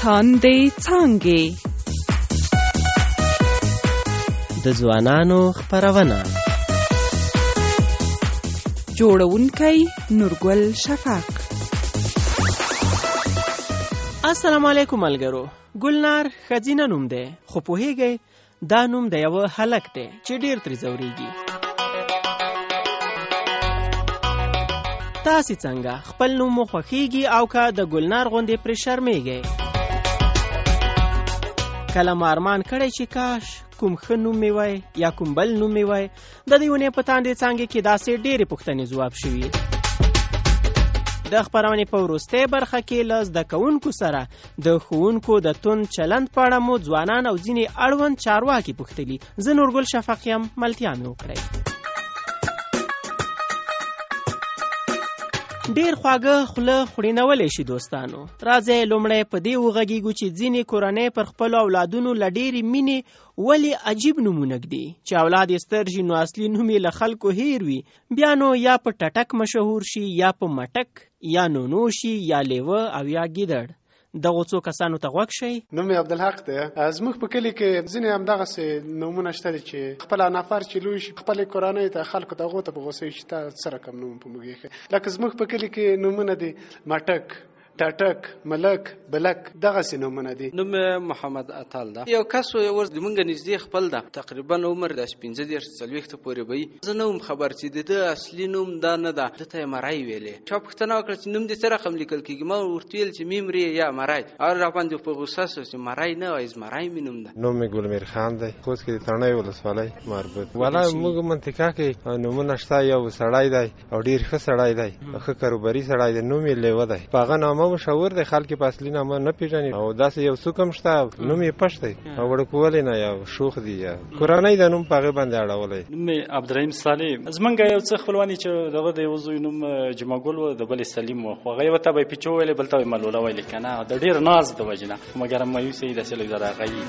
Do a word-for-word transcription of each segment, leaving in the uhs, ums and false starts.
تاندې څانګې د ځوانانو خپرونه جوړونکی نورګل شفق. السلام علیکم ملګرو. ګلنار ښځینه نوم دی، خو پوهیږئ دا نوم د یوه هلک دی چې ډیر ترې ځورېږي. تاسې څنګه خپل نوم مو خوښیږي او که د ګلنار غوندې پرې شرمېږئ؟ کله مو ارمان کړی چې کاش کوم ښه نوم مې وای یا کوم بل نوم مې وای؟ د دې ونې په تاندې څانګې کې داسې ډېرې پوښتنې ځواب شوي. د خپرونې په وروستۍ برخه کې له زده کوونکو سره د ښوونکو د توند چلند په اړه مو ځوانان او ځینې اړوند چارواکي پوښتلي. زه نورګل شفق یم، ملتیا مې وکړئ. ډیر خواږه خوله خورینولی شي دوستانو. راځئ لومړی په دې وغږیږو چې ځینې کورنۍ پر خپلو اولادونو له ډېرې مینې ولې عجیب نومونه ږدي. چې اولاد یې ستر شي نو اصلي نوم یې له خلکو هیر وي. بیا نو یا په ټټک مشهور شي یا په مټک، یا نونو شي یا لیوه او یا ګیدړ. دغو څو کسانو ته غوږ شئ. نوم یې عبدالحق دی. زموږ په کلي کې ځینې همدغسې نومونه شته دي چې خپل نفر چې لوی شي خپلې کورنۍ ته خلکو ته هغو ته په غوسه شي تا څه رقم نوم په موږ ایښی. لکه زموږ په کلي کې نومونه دي مټک، ټټک، ملک، بلک، دغسې نومونه دي. نوم محمد اتال ده. یو کس و یو ورځ زمونږ نږدې خپل ده، تقریبا عمر داسې پنځه دېرش څلوېښته پورې به وي. زه نه وم خبر چې د ده اصلي نوم دا نه ده. ده ته یې مرۍ ویلې. چا پوښتنه وکړه چې نوم دې څه رقم لیکل کېږي؟ ما ورته ویل چې میم ری یا مرۍ. او راباندې په غوسه شو چې مرۍ نه وایي، زمری مې نوم ده. نوم مې ګلمیر خان دی، خوست کې د تڼۍ ولسوالۍ مربوط. والا موږ منطقه کې نومونه شته. یو سړی دی او ډېر ښه سړی دی، ښه کاروباري سړی دی، نوم یې لیوه دی. په هغه نامه مشهور دی، خلک په اصلي نامه نه پېژني. او داسې یو څوک هم شته نوم یې پش دی او وړوکولی نه یا شوخ دی یا کورنۍ د نوم په هغې باندې اړولی. نوم مې عبدالرحیم صالح. زمونږ یو څه خپلوان چې دغه د یو زوی نوم جمعګل و، د بل یې سلیم و. خو هغه یو ته به یې پیچو ویلې، بل ته به یې ملوله ویلې که نه، د ډېر ناز د وجې نه. مګر مایوسه یې داسې لږ زره هغه یي.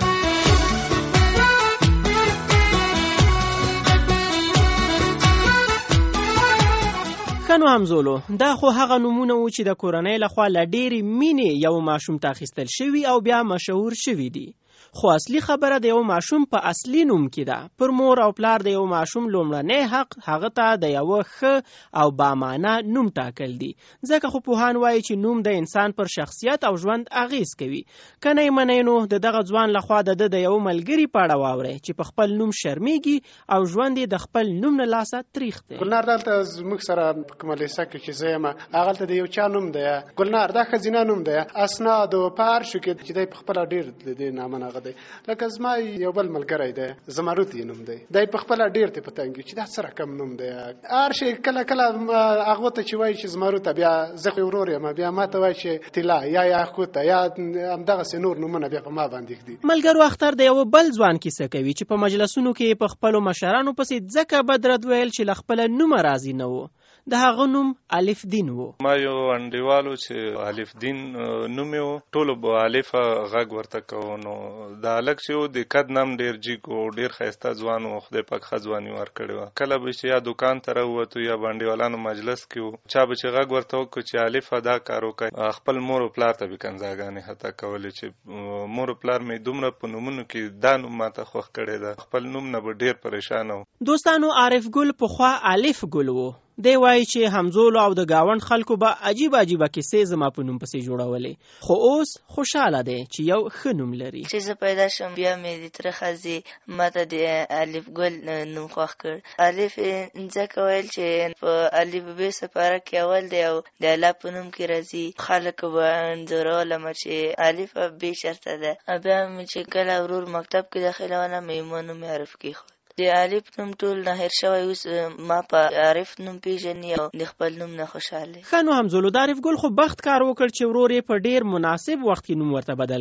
نو همزولو دا خو هغه نومونه و چې د کورنۍ لخوا له ډېرې مینې یو ماشوم ته اخیستل شوي او بیا مشهور شوي دي. خو اصلي خبره د یو ماشوم په اصلي نوم کې ده. پر مور او پلار د یو ماشوم لومړنی حق هغه ته د یوه ښه او بامانه نوم ټاکل دي. ځکه خو پوهان وایي چې نوم د انسان پر شخصیت او ژوند اغیز کوي. که نه یې منئ نو د دغه ځوان لخوا د ده د یو ملګري په اړه واورئ چې په خپل نوم شرمېږي او ژوند یې د خپل نوم نه لاسه تریخ دی. ګلنار دلته زموږ سره په کومه لیسه کې چې زه یم هغلته د یو چا نوم دی ګلنار. دا ښځینه نوم دی. اسناد او په هر شو کې چې دی په خپله ډېر د دې نامه نه دی. لکه زما یو بل ملګری دی زمرود یې نوم دی. دی په خپله ډېر ته په تنګ چې دا څه رقم نوم دی. هر شی کله کله هغو ته چې وایي چې زمرود ته، بیا زه خو ورور یم، بیا ما ته وایي چې طلا یا یاقوت یا همدغسې نور نومونه بیا په ما باندې ږدي. ملګرو اختر د یوه بل ځوان کیسه کوي چې په مجلسونو کې په خپلو مشرانو پسې ځکه بد رد ویل چې له خپله نومه راضي نه و. د هغه نوم الف دین و. ما یو انډیوالو چې الف دین نوم یې و، ټولو به الفه غږ ورته کوو. نو د هلک چې و د قد نام ډېر جیګ و، ډېر ښایسته ځوان و، خدای پاک ښه ځواني ورکړې وه. کله به چې یا دوکان ته راووتو یا به انډیوالانو مجلس کې و، چا به چې غږ ورته وکړو چې الفه دا کار وکړئ، خپل مور و پلار ته به کنځاګانې حتی کولې چې مور و پلار مې دومره په نومونو کې دا نوم ماته خوښ کړی ده. خپل نوم نه به ډېر پریشانه و. دوستانو عارف ګل پخوا الف ګل و. دی وایي چې همزولو او د گاوند خلکو به عجیب عجیبه کیسې زما په نوم پسې جوړولې. خو اوس خوشحاله دی چې یو ښه نوم لري. چې زه پیدا شم بیا مې د تره ښځې ما ته د الف ګل نوم خوښ کړ. الف ځکه ویل چې په الف ب سپاره کې اول دی او د الله په نوم کې راځي. خلک به انځورولمه چې الف ب شرطه ده. بیا مې چې کله ورور مکتب کې داخلولم ما نوم یې عارف کېښود. د الف نوم ټول نه هیر شوی. اوس ما په عارف نوم پیژني او د خپل نوم نه خوشحاله. ښه نو همزولو د عارف ګل خو بخت کار وکړ چې ورور یې په ډېر مناسب وخت کې نوم ورته بدل کړ.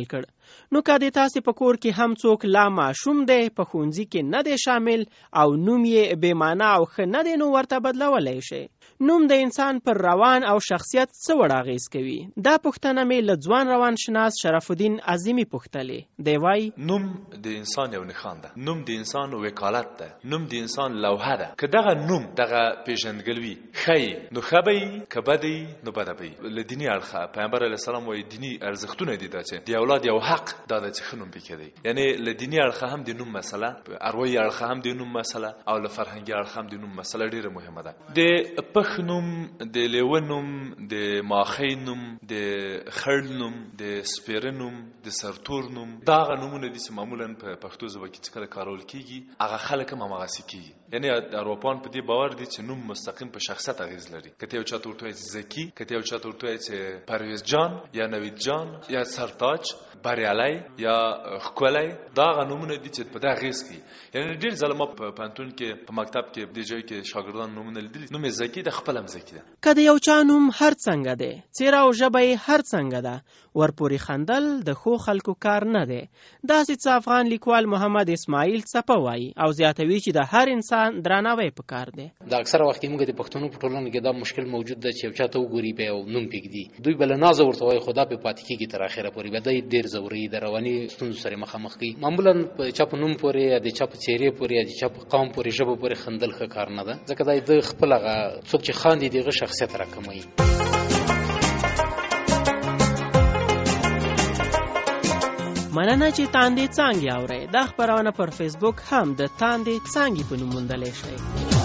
نو که د تاسې په کور کې هم څوک لا ماشوم دی په ښوونځي کې نه دی شامل او نوم یې بې معنا او ښه نه دی نو ورته بدلولی شئ. نوم د انسان پر روان او شخصیت څه وړ اغېز کوي؟ دا پوښتنه مې له ځوان روان شناس شرف الدین عظیمي پوښتلې. دی وایي نوم د انسان یو نښان ده، نوم د انسان وکالت ده، نوم د انسان لوحه ده. که دغه نوم دغه پیژندګلوي ښیي نو ښه به وي، که بد وي نو بده به وي. له دیني اړخه پیغمبر علیه السلام وایي دیني ارزښتونه دي دا چې د اولاد یو حق دا ده چې ښه نوم پکې دی. یعنې له دیني اړخه هم د نوم مسله، اروايي اړخه هم د نوم مسله او له فرهنګي اړخه هم د نوم مسله ډېره مهمه ده. د پخ نوم، د لیوه نوم، د ماخی نوم، د خړ نوم، د سپیره نوم، د سرتور نوم، دا هغه نومونه دي چې معمولا په پښتو ژبه کې چې کله کارول کېږي هغه خلک هم هماغسې کېږي. یعنې ارواپوهان په دې باور دي چې نوم مستقیم په شخصیت اغېز لري. که ته یو چاته ورته وایې زکي، که ته یو چاته ورته وایې چې پرویز جان یا نوید جان یا سرتاج، بریالی یا ښکلی، دا هغه نومونه دي چې په ده اغېز کوي. یعنې ډېر ځله ما په پوهنتون کې په مکتب کې دې ځای کې شاګردان نومونه لیدلي، نوم یې زکي ده، خپل هم زکي ده. که د یو چا نوم هر څنګه دی، څېره او ژبه یې هر څنګه ده، ورپورې خندل د ښو خلکو کار نه دی. داسې څه افغان لیکوال محمد اسماعیل څپه وایي او زیاتوي چې د هر انسان درناوی پکار دی. د اکثره وخت موږ د پښتنو په ټولنه کې دا مشکل موجود ده چې یو چا ته وګوري به یو نوم پرېږدي، دوی به له نازه ورته وایي خو دا پرې پاتې کېږي تر اخره پورې، به دی ډېر ځوروي، د رواني ستونزو سره مخامخ کوي. معمولا په چا په نوم پورې یا د چا په څېرې پورې یا د چا په قوم پورې ژبه پورې خندل ښه کار نه ده، ځکه دا د خپل هغه څوک چې خاندي د هغه شخصیت راکموي. مننه چې تاندې څانګې اورئ. دا خپرونه پر فیسبوک هم د تاندې څانګې په نوم موندلی شئ.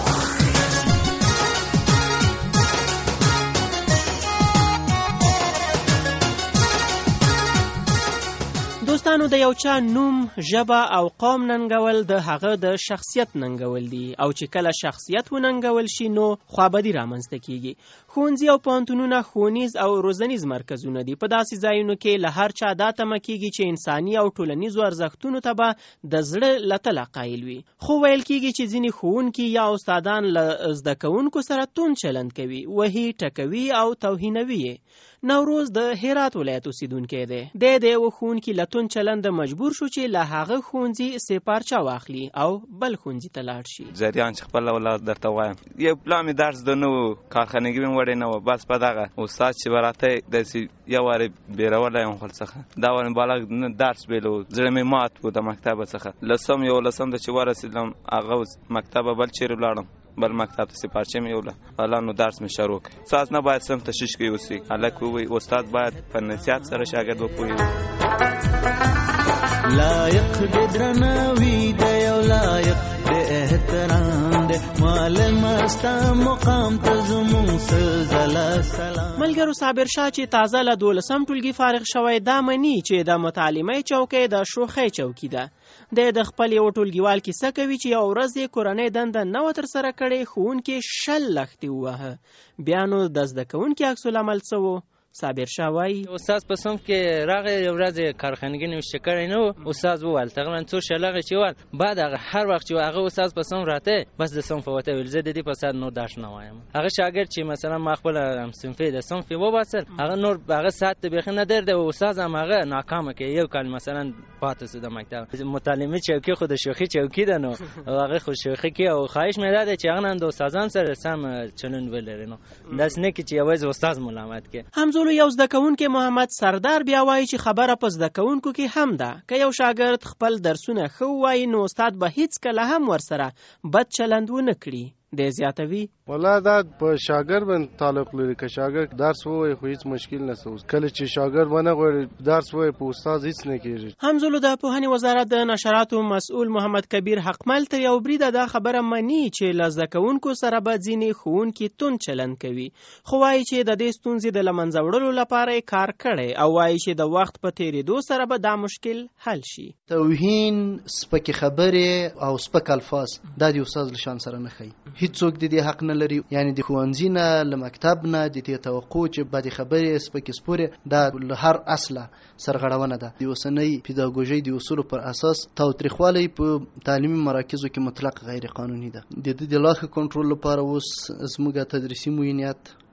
دوستانو، د یو چا نوم، ژبه او قوم ننګول د هغه د شخصیت ننګول دي او چې کله شخصیت وننګول شي نو خوابدي رامنځته کیږي. ښوونځي او پوهنتونونه ښوونیز او روزنیز مرکزونه دي. په داسې ځایونو کې له هر چا دا تمه کیږي چې انساني او ټولنیزو ارزښتونو ته به د زړه له تله قایل وي. خو ویل کیږي چې ځینې ښوونکي یا استادان له زده کوونکو سره توند چلند کوي، وهي، ټکوي او توهینوي یې. نوروز د هرات ولایت اوسیدونکی دی. دی د یوه ښوونکي له توند چلنده مجبور شو چې له هغه ښوونځي سپارچه واخلي او بل ښوونځي ته لاړ شي. جریان چې خپل اولاد درته وایم، یو پلا مې درس د نه و، کارخانګي مې وړی نه و، بس په دغه استاد چې به راته داسې یو وارې بېرولی یم خپل څخه، دا وارې بالغ نه درس بېلو، زړه مې مات و د مکتبه څخه. لسم یولسم ته چې ورسېدم هغه مکتبه بل چېرې ولاړم، بل مکتب ته سپارچه مې یوله، حالا نو درس مې شروع کړ. استاد نه باید صنف تشویش کوي اوسي، هلک ووایي استاد باید په نصیحت سره شاګرد وپوهوي. لایق د درناوي دی او لایق د احترام دی، معلم ستا مقام ته زمونږ سلسله سلام. ملګرو، صابر شاه چې تازه له دولسم ټولګي فارغ شوی دا مني چې د متعلمۍ چوکۍ د شوخۍ چوکۍ ده. د د خپل یو ټولګیوال کیسه کوي چې یو ورځ یې کورنۍ دنده نه وه ترسره کړې، ښوونکي شل لښتې ووهه. بیا نو د زده کوونکي عکس العمل څه و؟ صابر شاه وایي استاد په صنف کې راغی، یو ورځ کارخانګي نوشته کړی نه و. استاد وویل تقریبا څو شلغې چې وویل، بعد هغه هر وخت چې هغه استاد په صنف راته بس د صنف وته ویل زه د دې په سر نور درس نه وایم. هغه شاګرد چې مثلا ما خپل صنفي د صنف وباسل، هغه نور هغه ساعت بیخي نه درده او استاد هم هغه ناکامه کې یو کال مثلا پاتې سو د مکتب. متعلمي چوکۍ خو د شوخي چوکۍ ده، نو هغه خو شوخي کې او خواهش مې ده چې هغه نن د استادان سره سم چلند ولري، نو داس نه کې چې یوازې استاد ملامت کې. همزولو یو زده کوونکی محمد سردار بیا وایي چې خبره په زده کوونکو کې هم ده. که یو شاګرد خپل درسونه ښه ووایي نو استاد به هیڅ کله هم ورسره بد چلند ونه کړي. دی زیاتوي والله دا په شاګرد باندې تعلق لري. که شاګرد درس ووایي خو هیڅ مشکل نشته، کله چې شاګرد ونه غواړي درس ووایي په استاد هیڅ نه کېږي. همزولو د پوهنې وزارت د نشراتو مسؤل محمد کبیر حقمل تر یو بریده دا خبره مني چې له زده کوونکو سره به ځینې ښوونکي توند چلند کوي، خو وایي چې د دې ستونزې د له منځه وړلو لپاره یې کار کړی او وایي چې د وخت په تېرېدو سره به دا مشکل حل شي. توهین، سپکې خبرې او سپک الفاظ دا د استاد له شان سره نه ښیي. هیڅوک د دې حق نه لري، یعنی د ښوونځي نه له مکتب نه د دې توقع چې بدې خبرې سپکې سپورې دا له هر اصله سرغړونه ده. د اوسنۍ پیداګوژۍ د اصولو پر اساس تاوتریخوالی په تعلیمي مراکزو کې مطلق غیر قانوني ده. د دې د لاښه کنټرول لپاره اوس زموږ تدریسي معینیت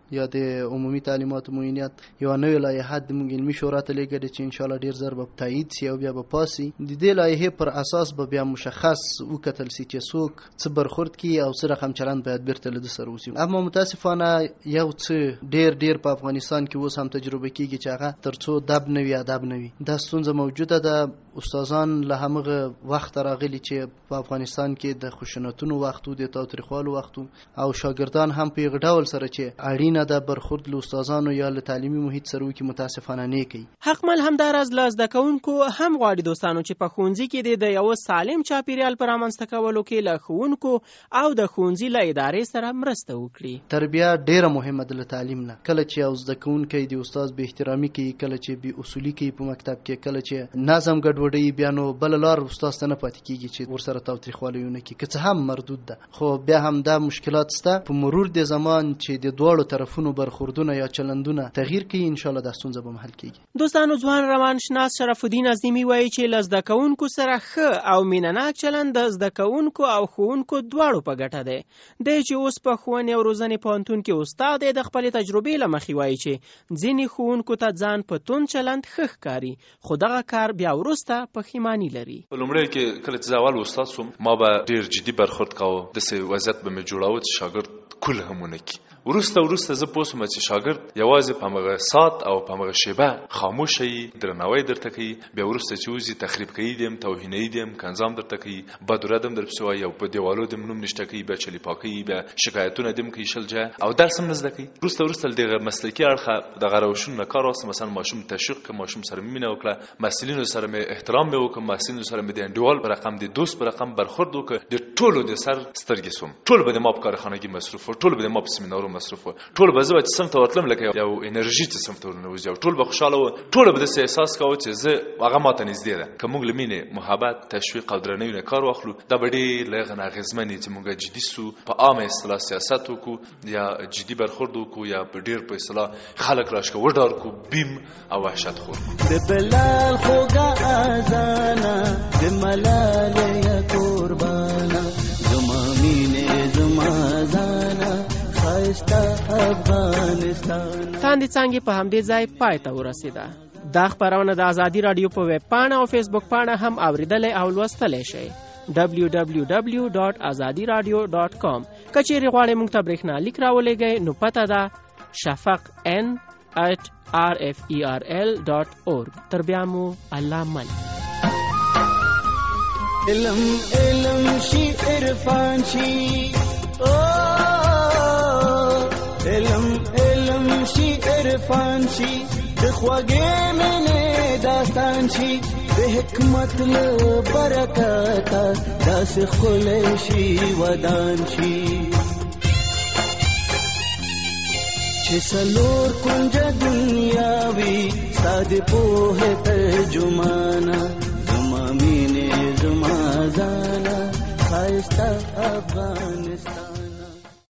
یا د عمومي تعلیماتو معینیت یو نوې لایحه د موږ علمي شورا ته لېږلې چې انشاءالله ډېر زر به تایید سي او بیا به پاس سي. د دې لایحې پر اساس به بیا مشخص وکتل سي چې څوک څه برخورد کړي او څه رقم چلند باید بیرته له ده سره وسي. اما متاسفانه یو څه ډېر ډېر په افغانستان کې اوس هم تجربه کېږي چې هغه تر څو دب نه وي ادب نه وي. دا ستونزه موجوده ده. استادان له همغه وخت راغلي چې په افغانستان کې د خشونتونو وخت و د تاوتریخوالو وخت او شاګردان هم په یو ډول سره چې اړینه ده برخورد له استادانو یا له تعلیمي محیط سره وکړي متاسفانه نه کوي. حقمل همداراز له زده کوونکو هم غواړي دوستانو چې په ښوونځي کې د یو سالم چاپیریال پر رامنځته کولو کې له ښوونکو او د ښوونځي له ادارې سره مرسته وکړي. تربیه ډیره مهمه ده له تعلیم نه. کله چې یو زده کوونکی د استاد بې احترامي کوي، کله چې بې اصولي کوي په مکتب کې، کله چې نظم ګډوډوي، بیا نو بله لار استاد ته نه پاتې کېږي چې ورسره تاوتریخوالی ونه کړي، که څه هم مردود ده. خو بیا هم دا مشکلات شته. په مرور د زمان چې د دواړو طرفونو برخوردونه یا چلندونه تغییر کوي، انشاءالله دا ستونزه به حل کېږي. دوستانو، ځوان روانشناس شرف الدین عظیمي وایي چې له زده کوونکو سره ښه او مینهناک چلند د زده کوونکو او ښوونکو دواړو په ګټه دی. دی چې اوس په ښوونې او روزنې پوهنتون کې استاد دی، د خپلې تجربې له مخې وایي چې ځینې ښوونکو ته ځان په توند چلند ښه ښکاري، خو دغه کار بیا وروسته پښیماني لري. په لومړیو کې کله چې زه اول استاد شوم، ما به ډېر جدي برخورد کاوه. داسې وضعیت به مې جوړاوه چې شاګرد کول هم ونه کړي. وروسته وروسته زه پوه شوم چې شاګرد یوازې په همغه ساعت او په همغه شیبه خاموشه وي، درناوی درته کوي، بیا وروسته چې وځي تخریب کوي دیم، توهینوي دیم، کنځام درته کوي، بد رد هم درپسې وایي او په دیوالو دم نوم نشته کوي، بیا چلي پاکوي، بیا شکایتونه دم کوي شل جایه او درس هم نه زده کوي. وروسته وروسته له دغه مسلکي اړخه دغه روشونو نه کار واخیستم. مثلا ماشوم تشویق کړم، ماشوم سره مې مینه وکړه، محصلینو سره مې احترام مې وکړ، محصلینو سره مې د انډیوال په رقم د دوست په رقم برخورد وکړ. د ټولو د سر سترګې سوم، ټول به د ما په کارخانګي مصروف و، ټول به د ما په سیمینارو مصروف و، ټول به زه چې صنف ته ورتلم لکه یو انرژي چې صنف ته ورننوځي او ټول به خوشحاله و، ټول به داسې احساس کوه چې زه هغه ماته نږدې ده. که موږ له مینې، محبت، تشویق او درناوي نه کار واخلو، دا به ډېر له هغه نه اغېزمن وي چې موږ جدي سو، په عامه اصطلاح سیاست وکړو یا جدي برخورد وکړو یا په ډېر په اصطلاح خلک راشکه وډار کړو، بیم او وحشت خور د بلال خوږه اذانه د ملالۍ قربانه زما مینې زما ځانه ښایسته افغانستان. تاندې څانګې په همدې ځای پای ته ورسېده. دا خپرونه د ازادي راډیو په ویب پاڼه او فیسبوک پاڼه هم اوریدلی او لوستلی شئ. دبلیو دبلیو دبلیو ډاټ ازادي راډیو ډاټ کام. که چیرې غواړئ موږ ته برېښنالیک راولېږئ نو پته ده شفق ان ات آر اف ای آر ال ډاټ اورګ. تر بیا مو الله من. علم علم شي عرفان شي، علم علم شي عرفان شي، د خوږې مینې داستان شي، د حکمت له برکته داسې ښکلی شي ودان شي چې څلور کونجه دنیا وي ستا د پوهې ترجمانه زما مینې زما ځانه ښایسته افغانستان.